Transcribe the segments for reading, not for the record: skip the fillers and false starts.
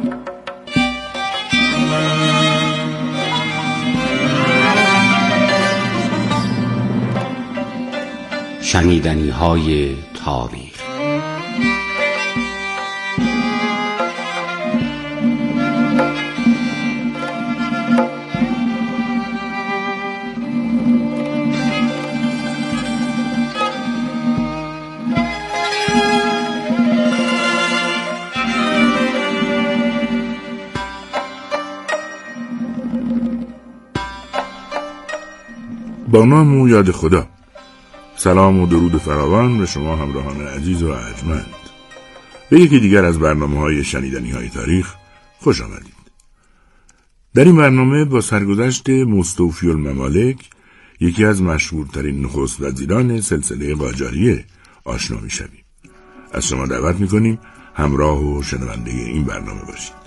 شنیدنی‌های تاریخ. با نام و یاد خدا. سلام و درود فراوان به شما همراهان عزیز و ارجمند. به یکی دیگر از برنامه‌های شنیدنی‌های تاریخ خوش آمدید. در این برنامه با سرگذشت مستوفی الممالک، یکی از مشهورترین نخست وزیران سلسله قاجاریه، آشنا می‌شویم. از شما دعوت می‌کنیم همراه و شنونده این برنامه باشید.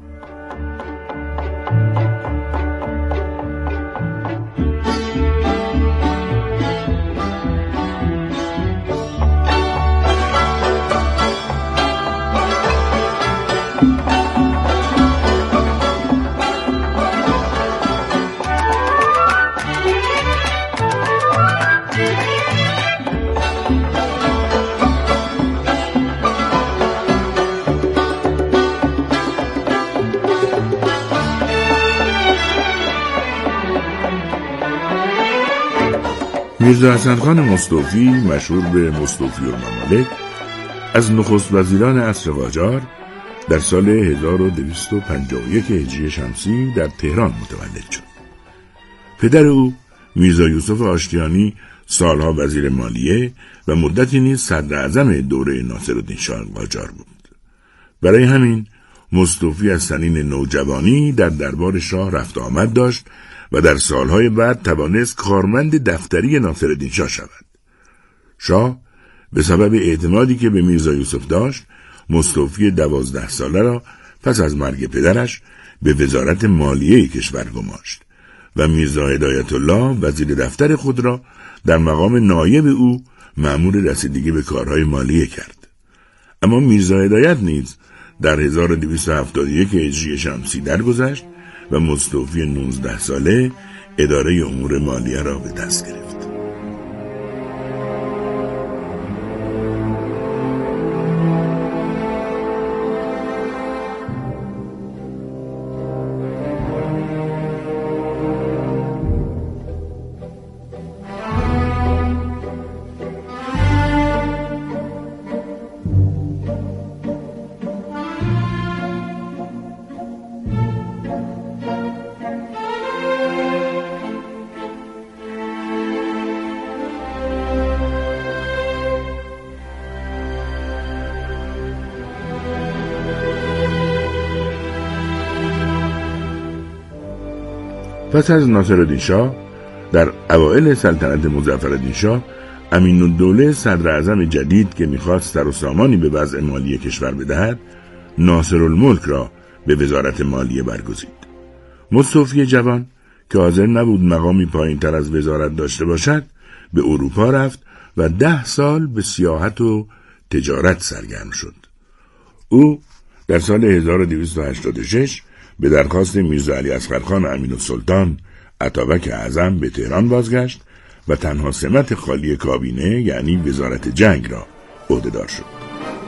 میرزا حسن خان مستوفی، مشهور به مستوفی الممالک، از نخست وزیران عصر قاجار در سال 1251 هجری شمسی در تهران متولد شد. پدر او میرزا یوسف آشتیانی سالها وزیر مالیه و مدتی نیز صدر اعظم دوره ناصرالدین شاه قاجار بود. برای همین مستوفی از سنین نوجوانی در دربار شاه رفت آمد داشت و در سالهای بعد توانست کارمند دفتری ناصرالدین شاه شود. شاه به سبب اعتمادی که به میرزا یوسف داشت، مستوفی 12 ساله را پس از مرگ پدرش به وزارت مالیه کشور گماشت و میرزا هدایت الله وزیر دفتر خود را در مقام نایب او مأمور رسیدگی به کارهای مالیه کرد. اما میرزا هدایت نیز در 1271 هجری شمسی درگذشت و مستوفی 19 ساله اداره امور مالیه را به دست گرفت. پس از ناصرالدین شاه در اوایل سلطنت مظفرالدین شاه، امین‌الدوله صدر اعظم جدید که می‌خواست سر و سامانی به وضع مالی کشور بدهد، ناصرالملک را به وزارت مالیه برگزید. مستوفی جوان که حاضر نبود مقامی پایین‌تر از وزارت داشته باشد، به اروپا رفت و 10 سال به سیاحت و تجارت سرگرم شد. او در سال 1286 به درخواست میرزا علی اصغرخان امین‌السلطان اتابک اعظم به تهران بازگشت و تنها سمت خالی کابینه یعنی وزارت جنگ را عهده‌دار شد.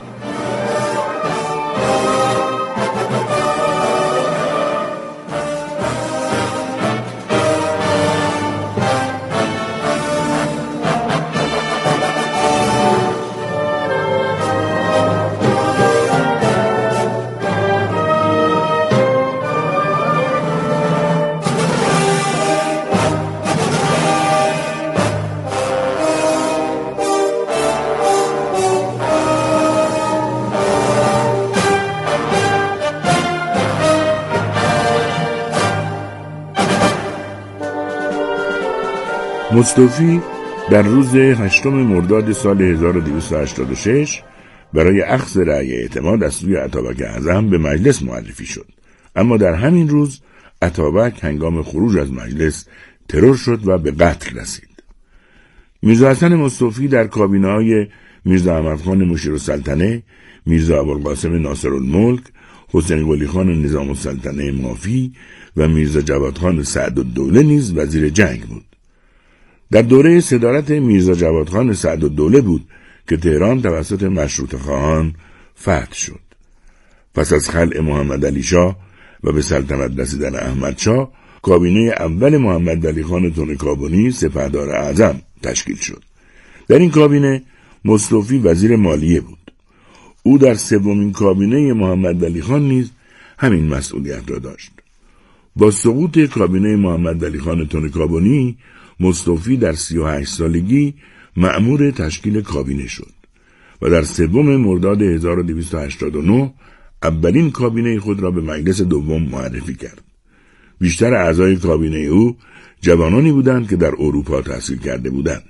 مستوفی در روز 8 مرداد سال 1286 برای اخذ رأی اعتماد از سوی اتابک اعظم به مجلس معرفی شد، اما در همین روز اتابک هنگام خروج از مجلس ترور شد و به قتل رسید. میرزا حسن مستوفی در کابینه‌های میرزا احمدخان مشیرالسلطنه، میرزا ابوالقاسم ناصرالملک، حسین قلی خان نظام السلطنه مافی و میرزا جواد خان سعدالدوله نیز وزیر جنگ بود. در دوره صدارت میرزا جواد خان سعدالدوله بود که تهران توسط مشروطه خواهان فتح شد. پس از خلع محمد علی شاه و به سلطنت رسیدن احمد شاه، کابینه اول محمد علی خان تونکابنی سپهدار اعظم تشکیل شد. در این کابینه مصطفی وزیر مالیه بود. او در سومین کابینه محمد علی خان نیز همین مسئولیت را داشت. با سقوط کابینه محمد علی خان تونکابنی، مصطفی در 38 سالگی مأمور تشکیل کابینه شد و در 3 مرداد 1289 اولین کابینه خود را به مجلس دوم معرفی کرد. بیشتر اعضای کابینه او جوانانی بودند که در اروپا تحصیل کرده بودند.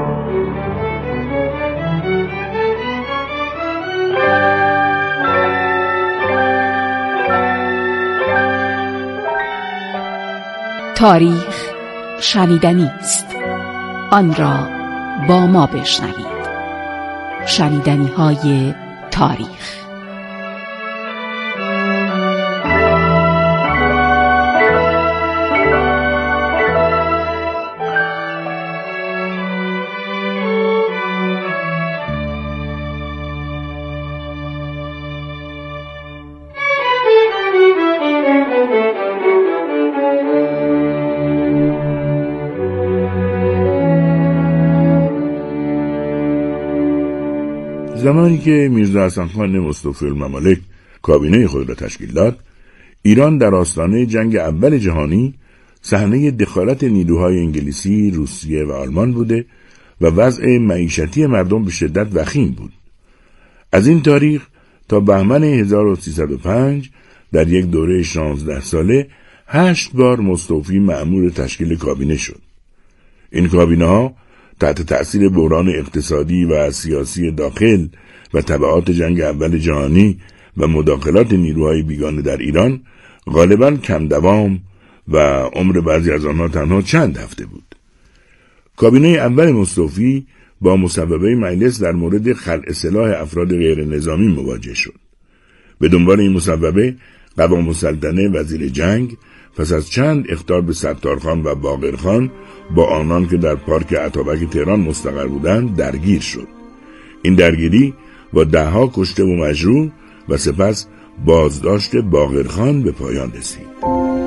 تاریخ شنیدنی است. آن را با ما بشنوید. شنیدنی‌های تاریخ. زمانی که میرزا حسن خان مصطفی الممالک کابینه خود را تشکیل داد، ایران در آستانه جنگ اول جهانی صحنه دخالت نیروهای انگلیسی، روسیه و آلمان بوده و وضع معیشتی مردم به شدت وخیم بود. از این تاریخ تا بهمن 1305 در یک دوره 16 ساله 8 بار مصطفی مأمور تشکیل کابینه شد. این کابینه ها تحت تأثیر بحران اقتصادی و سیاسی داخل و تبعات جنگ اول جهانی و مداخلات نیروهای بیگانه در ایران غالباً کم دوام و عمر بعضی از آنها تنها چند هفته بود. کابینه اول مصطفی با مصوبه مجلس در مورد خلع سلاح افراد غیر نظامی مواجه شد. به دنبال این مصوبه قوام السلطنه وزیر جنگ پس از چند اخطار به ستارخان و باقرخان با آنان که در پارک اتابک تهران مستقر بودند درگیر شد. این درگیری با 10 کشته و مجروح و سپس بازداشت باقرخان به پایان رسید.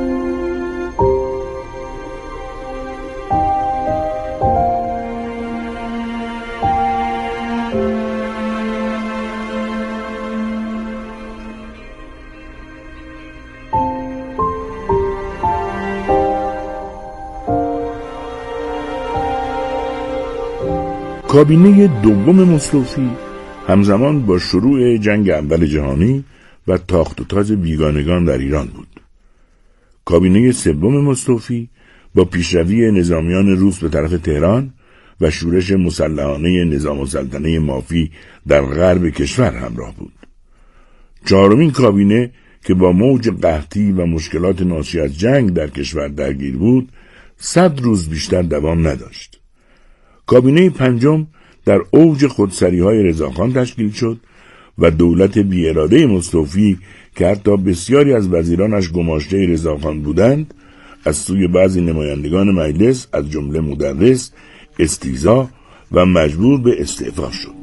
کابینه دوم مصطفی همزمان با شروع جنگ اول جهانی و تاخت و تاز بیگانگان در ایران بود. کابینه سوم مصطفی با پیشروی نظامیان روس به طرف تهران و شورش مسلحانه نظام السلطنه مافی در غرب کشور همراه بود. 4مین کابینه که با موج قحطی و مشکلات ناشی از جنگ در کشور درگیر بود 100 روز بیشتر دوام نداشت. کابینه 5 در اوج خودسری‌های رضاخان تشکیل شد و دولت بی‌اراده مصطفی که حتی بسیاری از وزیرانش گماشته رضاخان بودند از سوی بعضی نمایندگان مجلس از جمله مدرس استیضاح و مجبور به استعفا شد.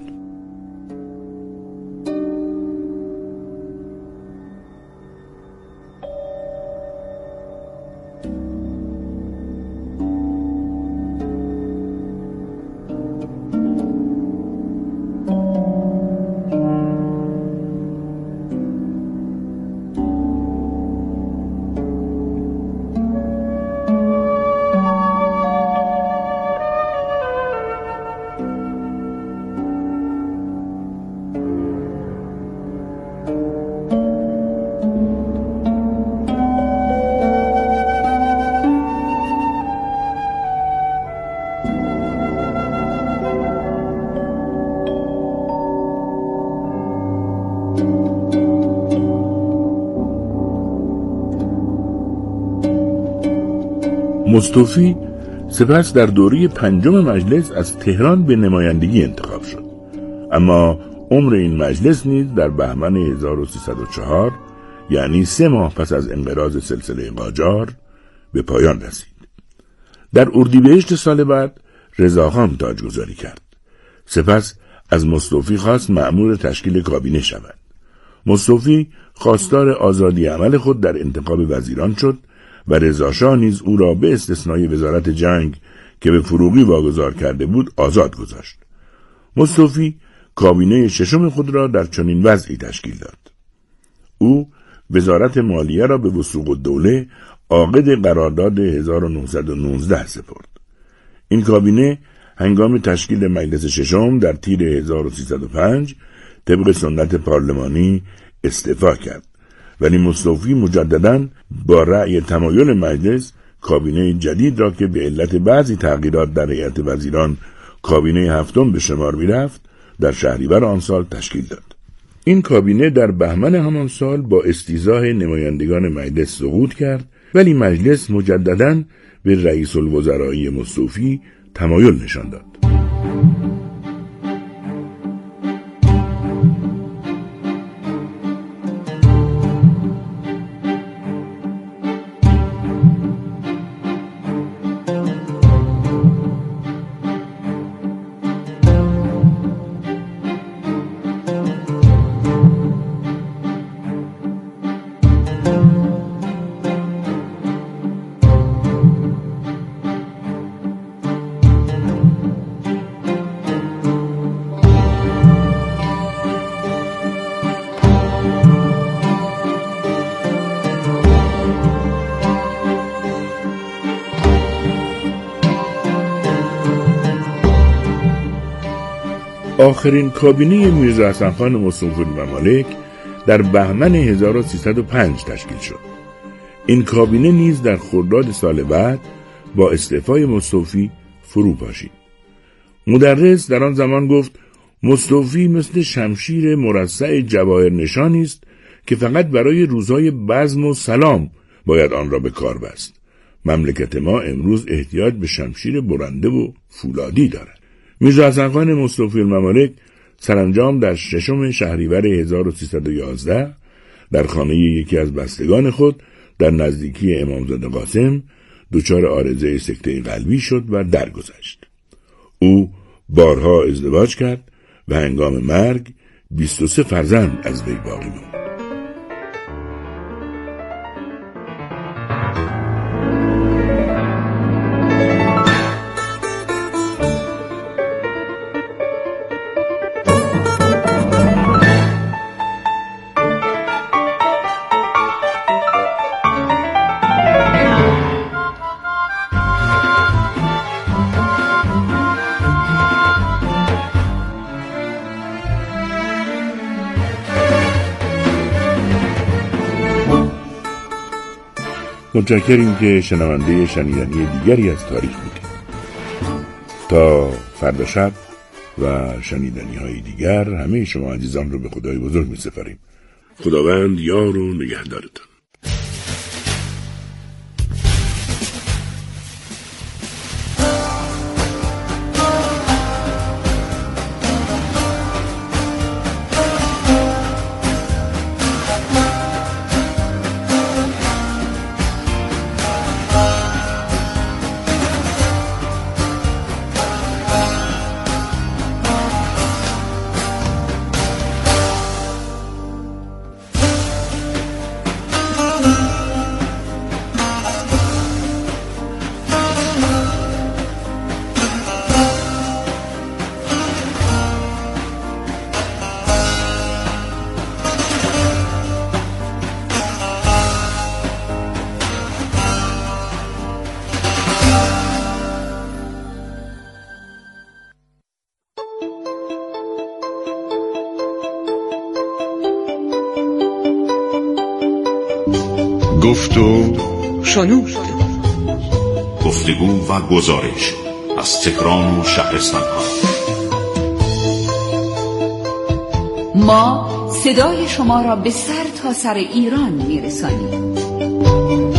مصطفی سپس در دوره 5 مجلس از تهران به نمایندگی انتخاب شد، اما عمر این مجلس نیز در بهمن 1304 یعنی 3 ماه پس از انقراض سلسله قاجار به پایان رسید. در اردیبهشت سال بعد رضاخان تاجگذاری کرد. سپس از مستوفی خواست مأمور تشکیل کابینه شود. مستوفی خواستار آزادی عمل خود در انتخاب وزیران شد و رضاشاه نیز او را به استثنای وزارت جنگ که به فروغی واگذار کرده بود آزاد گذاشت. مستوفی کابینه ششم خود را در چنین وضعی تشکیل داد. او وزارت مالیه را به وثوق الدوله عاقد قرارداد 1919 سپرد. این کابینه هنگام تشکیل مجلس ششم در تیر 1305 طبق سنت پارلمانی استعفا کرد، ولی مستوفی مجدداً با رأی تمایل مجلس کابینه جدید را که به علت بعضی تغییرات در هیئت وزیران کابینه هفتم به شمار می‌رفت در شهریور آن سال تشکیل داد. این کابینه در بهمن همان سال با استیضاح نمایندگان مجلس سقوط کرد، ولی مجلس مجدداً به رئیس الوزرایی مستوفی تمایل نشان داد. آخرین کابینه میرزا حسن خان مستوفی‌الممالک در بهمن 1305 تشکیل شد. این کابینه نیز در خرداد سال بعد با استعفای مستوفی فرو پاشید. مدرس در آن زمان گفت مستوفی مثل شمشیر مرصع جواهر نشانی است که فقط برای روزهای بزم و سلام باید آن را به کار بست. مملکت ما امروز احتیاج به شمشیر برنده و فولادی دارد. میرزا حسن خان مستوفی‌الممالک سرانجام در 6 شهریور 1311 در خانه یکی از بستگان خود در نزدیکی امامزاده قاسم دچار عارضه سکته قلبی شد و درگذشت. او بارها ازدواج کرد و هنگام مرگ 23 فرزند از وی باقی ماند. متشکریم که شنونده شنیدنی دیگری از تاریخ بودید. تا فردا شب و شنیدنی های دیگر همه شما عزیزان رو به خدای بزرگ می سپاریم. خداوند یار و نگهدارتان. گفت و شنود. گفتگو و گزارش از تهران و شهرستان‌ها. ما صدای شما را به سر تا سر ایران می‌رسانیم.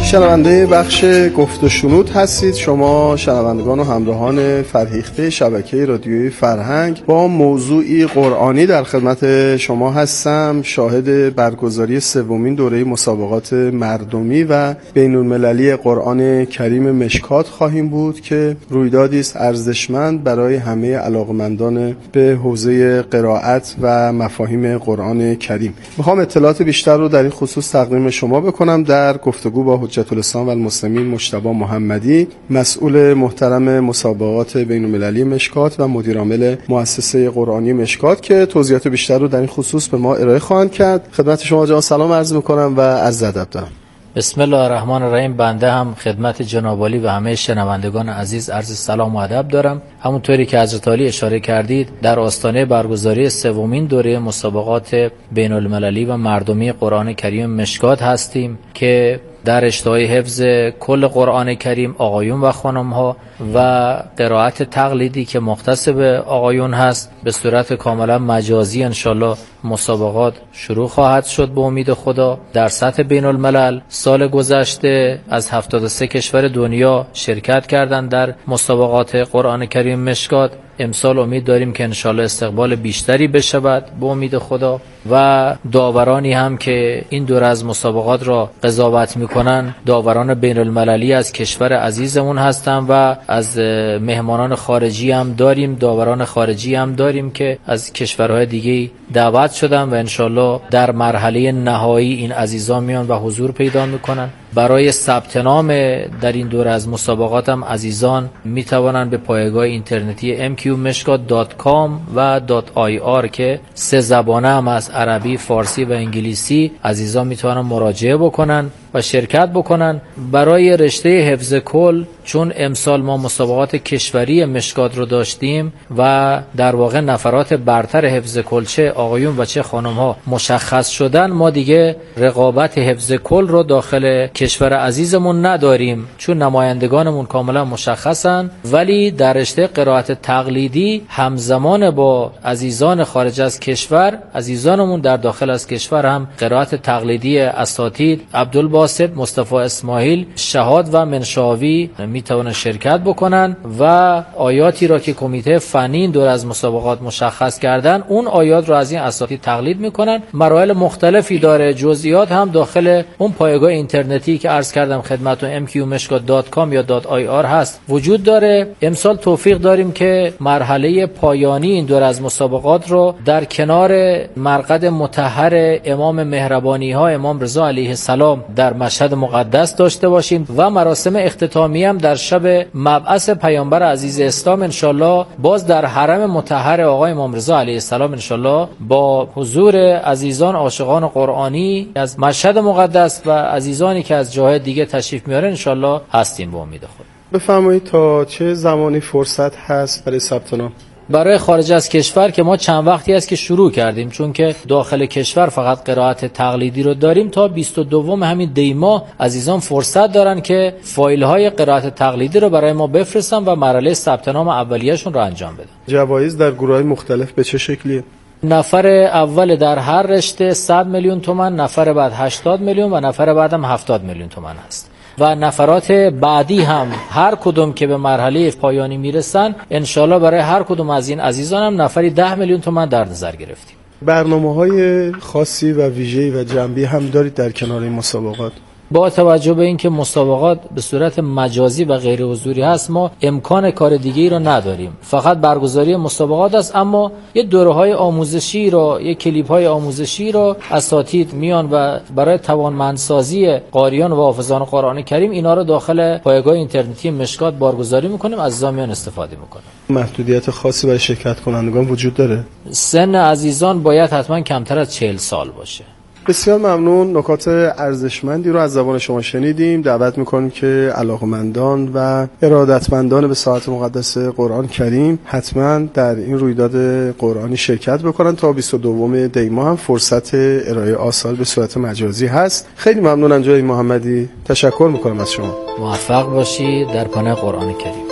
شنونده بخش گفت و شنود هستید. شما شنوندگان و همراهان فرهیخته شبکه رادیویی فرهنگ. با موضوعی قرآنی در خدمت شما هستم. شاهد برگزاری سومین دوره مسابقات مردمی و بین‌المللی قرآن کریم مشکات خواهیم بود که رویدادی است ارزشمند برای همه علاقمندان به حوزه قرائت و مفاهیم قرآن کریم. میخوام اطلاعات بیشتر رو در این خصوص تقدیم شما بکنم در گفتگو با حجت الاسلام و المسلمین مجتبی محمدی، مسئول محترم مسابقات بین‌المللی مشکات و مدیر عامل مؤسسه قرآنی مشکات که توضیحات بیشتر رو در این خصوص به ما ارائه خواهند کرد. خدمت شما جان سلام عرض می‌کنم و عرض ادب دارم. بسم الله الرحمن الرحیم. بنده هم خدمت جناب عالی و همه شنوندگان عزیز عرض سلام و ادب دارم. همونطوری که حضرت عالی اشاره کردید، در آستانه برگزاری سومین دوره مسابقات بین‌المللی و مردمی قرآن کریم مشکات هستیم که در اشتهای حفظ کل قرآن کریم آقایون و خانم‌ها و قرائت تقلیدی که مختص به آقایون هست به صورت کاملا مجازی انشالله مسابقات شروع خواهد شد به امید خدا. در سطح بین الملل سال گذشته از 73 کشور دنیا شرکت کردند در مسابقات قرآن کریم مشکات. امسال امید داریم که انشالله استقبال بیشتری بشود به امید خدا و داورانی هم که این دور از مسابقات را قضاوت میکنن داوران بین المللی از کشور عزیزمون هستن و از مهمانان خارجی هم داریم، داوران خارجی هم داریم که از کشورهای دیگه دعوت شدن و انشالله در مرحله نهایی این عزیزان میان و حضور پیدا میکنن. برای ثبت نام در این دوره از مسابقات هم عزیزان میتوانند به پایگاه اینترنتی mqmeshkat.com و .ir که 3 زبانه هم از عربی، فارسی و انگلیسی عزیزان میتوانند مراجعه بکنن و شرکت بکنن. برای رشته حفظ کل، چون امسال ما مسابقات کشوری مشکات رو داشتیم و در واقع نفرات برتر حفظ کل چه آقایون و چه خانم‌ها مشخص شدن، ما دیگه رقابت حفظ کل رو داخل کشور عزیزمون نداریم چون نمایندگانمون کاملا مشخصن، ولی در رشته قرائت تقلیدی همزمان با عزیزان خارج از کشور، عزیزانمون در داخل از کشور هم قرائت تقلیدی اساتید عبدالباسط، مصطفی اسماعیل، شهاد و منشاوی میتونن شرکت بکنن و آیاتی را که کمیته فنی این دور از مسابقات مشخص کردن اون آیات را از این اساتید تقلید میکنن. مراحل مختلفی داره، جزئیات هم داخل اون پایگاه اینترنتی که عرض کردم خدمتتون mqmeshkat.com یا .ir هست وجود داره. امسال توفیق داریم که مرحله پایانی این دور از مسابقات رو در کنار مرقد مطهر امام مهربانی ها امام رضا علیه السلام در مشهد مقدس داشته باشیم و مراسم اختتامی هم در شب مبعث پیامبر عزیز اسلام انشالله باز در حرم مطهر آقای امام رضا علیه السلام انشالله با حضور عزیزان عاشقان قرآنی از مشهد مقدس و عزیزانی که از جاهای دیگه تشریف میارن انشالله هستیم به امید خدا. بفرمایید تا چه زمانی فرصت هست برای ثبت نام؟ برای خارج از کشور که ما چند وقتی است که شروع کردیم، چون که داخل کشور فقط قرائت تقلیدی رو داریم، تا 22 همین دی ماه عزیزان فرصت دارن که فایل های قرائت تقلیدی رو برای ما بفرستن و مرحله ثبت نام اولیه‌شون رو انجام بدن. جوایز در گروه‌های مختلف به چه شکلیه؟ نفر اول در هر رشته 100 میلیون تومان، نفر بعد 80 میلیون و نفر بعدم 70 میلیون تومان هست و نفرات بعدی هم هر کدوم که به مرحله پایانی میرسن انشالله برای هر کدوم از این عزیزان هم نفری 10 میلیون تومان در نظر گرفتیم. برنامه‌های خاصی و ویژه‌ای و جنبی هم دارید در کنار این مسابقات؟ با توجه به اینکه مسابقات به صورت مجازی و غیر حضوری هست، ما امکان کار دیگه‌ای را نداریم، فقط برگزاری مسابقات است. اما یه دوره‌های آموزشی را، یه کلیپ‌های آموزشی را اساتید میان و برای توانمندسازی قاریان و حافظان قرآن کریم اینا رو داخل پایگاه اینترنتی مشکات برگزاری می‌کنیم، عزیزان میان استفاده می‌کنن. محدودیت خاصی برای شرکت کنندگان وجود داره؟ سن عزیزان باید حتما کمتر از 40 سال باشه. بسیار ممنون. نکات ارزشمندی رو از زبان شما شنیدیم. دعوت میکنیم که علاقمندان و ارادتمندان به ساعت مقدس قرآن کریم حتما در این رویداد قرآنی شرکت بکنن. تا 22 دی ماه هم فرصت ارائه آثار به صورت مجازی هست. خیلی ممنونم جناب محمدی، تشکر میکنم از شما. موفق باشید در پناه قرآن کریم.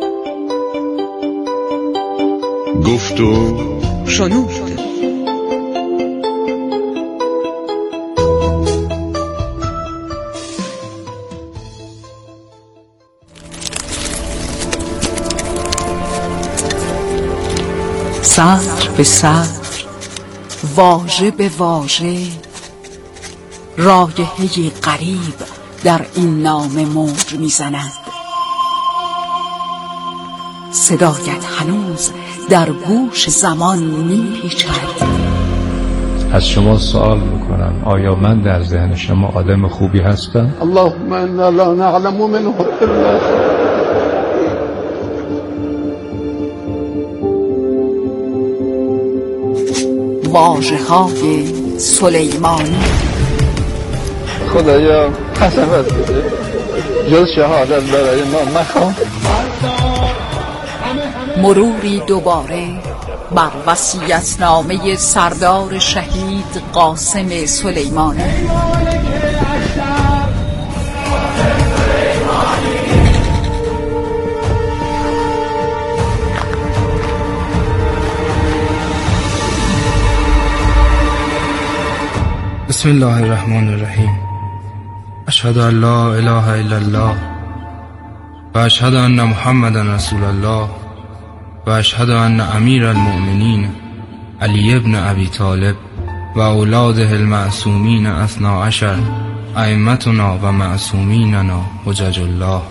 گفت و شنود. سطر به سطر، واژه به واژه، رایحه غریب در این نامه موج میزند. صدایت هنوز در گوش زمان میپیچد. از شما سوال میکنم آیا من در ذهن شما آدم خوبی هستم؟ اللهم انا لا نعلم منه الا واژه‌های سلیمانی. خدایا قسمت بده جز شهادت برای ما مخوام. مروری دوباره بر وصیت‌نامه سردار شهید قاسم سلیمانی. بسم الله الرحمن الرحیم. اشهد ان لا اله الا الله و اشهد ان محمدا رسول الله و اشهد ان امیر المؤمنین علی ابن ابی طالب و اولاده المعصومین 12 ائمتنا و معصومیننا حجج الله.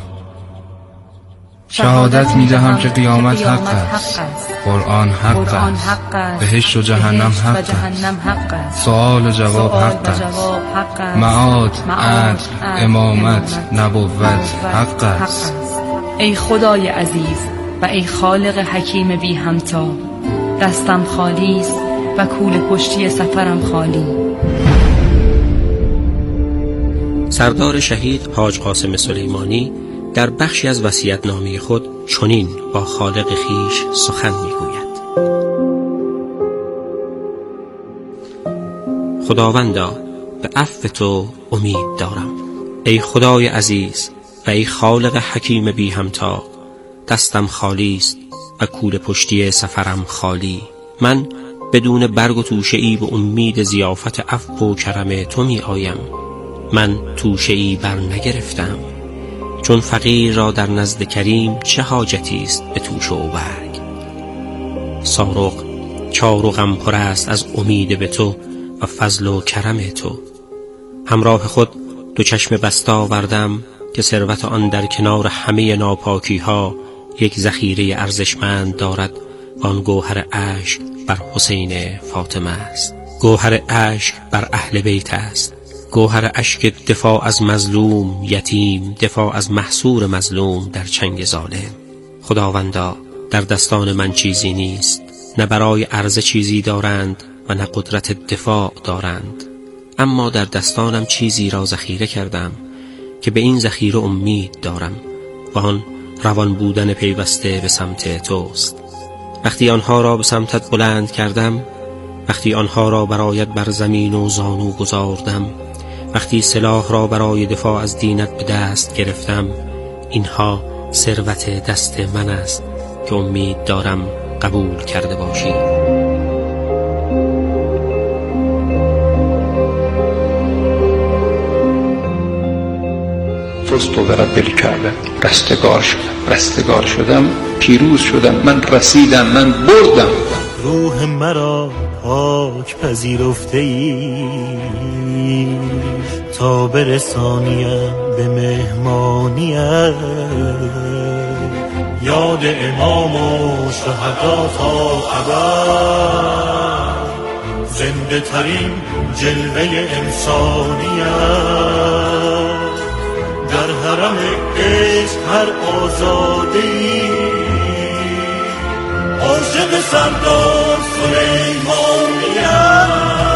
شهادت میدهم که قیامت حق است، قرآن حق است، بهشت و جهنم حق است، سؤال و جواب حق است، معاد، عدل، امامت، نبوت حق است. ای خدای عزیز و ای خالق حکیم بی همتا، دستم خالی است و کوله پشتی سفرم خالی. سردار شهید حاج قاسم سلیمانی در بخشی از وصیت‌نامه خود چنین با خالق خیش سخن می‌گوید: خداوندا، به عفو تو امید دارم. ای خدای عزیز و ای خالق حکیم بی همتا، دستم خالی است و کوله پشتی سفرم خالی. من بدون برگ و توشه‌ای به امید ضیافت عفو و کرم تو می آیم. من توشه‌ای بر نگرفتم، چون فقیر را در نزد کریم چه حاجتی است به توشه و برگ. سارق چارقم پر است از امید به تو و فضل و کرم تو. همراه خود دو چشم بسته آوردم که ثروت آن در کنار همه ناپاکی ها یک ذخیره ارزشمند دارد و آن گوهر اشک بر حسین فاطمه است. گوهر اشک بر اهل بیت است. گوهر اشک دفاع از مظلوم یتیم، دفاع از محصور مظلوم در چنگ ظالم. خداوندا، در دستان من چیزی نیست، نه برای عرضه چیزی دارند و نه قدرت دفاع دارند، اما در دستانم چیزی را ذخیره کردم که به این ذخیره امید دارم و آن روان بودن پیوسته به سمت توست. وقتی آنها را به سمتت بلند کردم، وقتی آنها را برایت بر زمین و زانو گذاردم، وقتی سلاح را برای دفاع از دینت به دست گرفتم، اینها ثروت دست من است که امید دارم قبول کرده باشی. فزت و رب الکعبه، رستگار شدم، پیروز شدم، من رسیدم، من بردم. روح مرا پاک پذیرفته ای تا برسانیم به مهمانیت. یاد امام و شهدا تا ابد، زنده ترین جلوه انسانیت. در حرم عشق هر آزادی عاشق سردار سلیمانیت.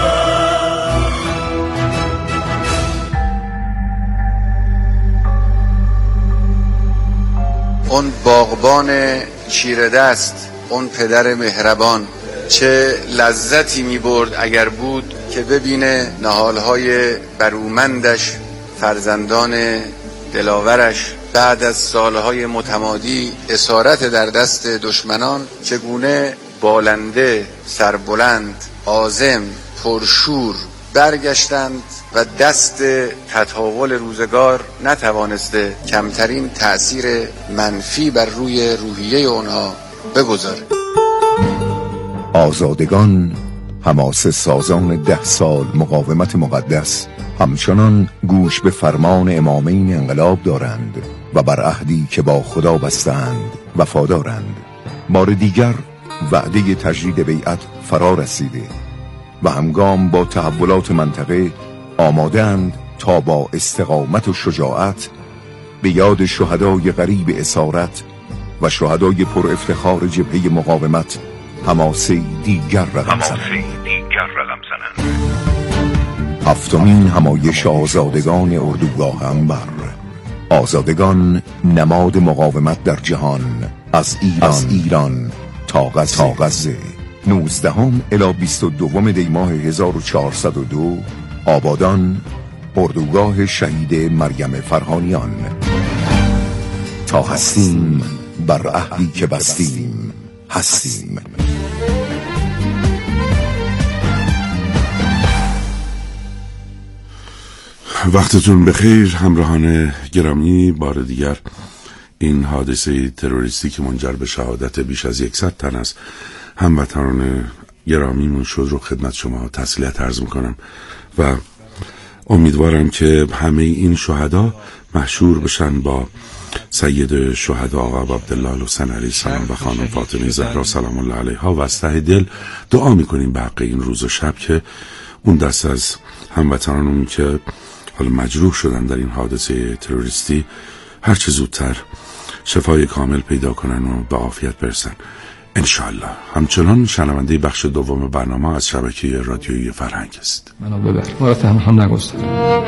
اون باغبان چیره دست، اون پدر مهربان، چه لذتی می برد اگر بود که ببینه نهالهای برومندش، فرزندان دلاورش بعد از سالهای متمادی اسارت در دست دشمنان چگونه بالنده، سربلند، عازم، پرشور برگشتند و دست تطاول روزگار نتوانسته کمترین تأثیر منفی بر روی روحیه اونها بگذاره. آزادگان حماسه سازان 10 سال مقاومت مقدس همچنان گوش به فرمان امامین انقلاب دارند و بر عهدی که با خدا بستند وفادارند. بار دیگر وعده تجدید بیعت فرا رسیده و همگام با تحولات منطقه آماده‌اند تا با استقامت و شجاعت به یاد شهدای غریب اسارت و شهدای پر افتخار جبهه مقاومت حماسه دیگر رقم زنند. 7مین همایش آزادگان اردوگاه انبر. آزادگان نماد مقاومت در جهان، از ایران تا غزه. 19 الی 22 دی ماه 1402 آبادان، اردوگاه شهید مریم فرهانیان. تا هستیم بر عهدی که بستیم هستیم. وقتتون بخیر همراهان گرامی. بار دیگر این حادثه تروریستی که منجر به شهادت بیش از 100 تن از هموطنان گرامیمون شد رو خدمت شما تسلیت عرض میکنم و امیدوارم که همه این شهدا محشور بشن با سید شهدا آقا عبدالله الحسین علیه السلام و خانم فاطمه زهرا سلام الله علیها و از ته دل دعا میکنیم به حق این روز و شب که اون دست از هموطنانمون که حالا مجروح شدن در این حادثه تروریستی هرچه زودتر شفای کامل پیدا کنن و به عافیت برسن انشاءالله. همچنان شنونده بخش دوم برنامه از شبکه رادیویی فرهنگ است. منو ببر مرات هم نگذارم.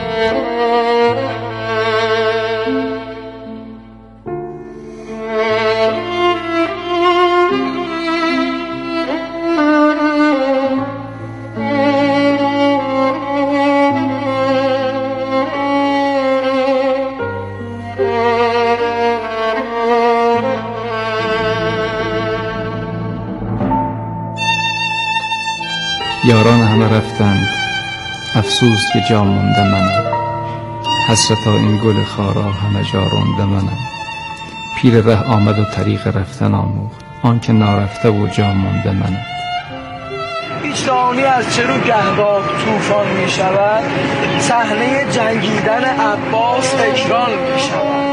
یاران همه رفتند، افسوس که جا مونده منم. حسرتا این گل خارا همه جا رونده منم. پیر ره آمد و طریق رفتن آموخت، آن که نارفته و جا مونده منم. هیچ رانی از چرو گهگاه طوفان می شود، صحنه جنگیدن عباس اکران می شود.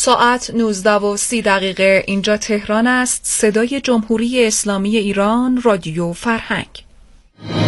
ساعت 19:30 اینجا تهران است. صدای جمهوری اسلامی ایران، رادیو فرهنگ.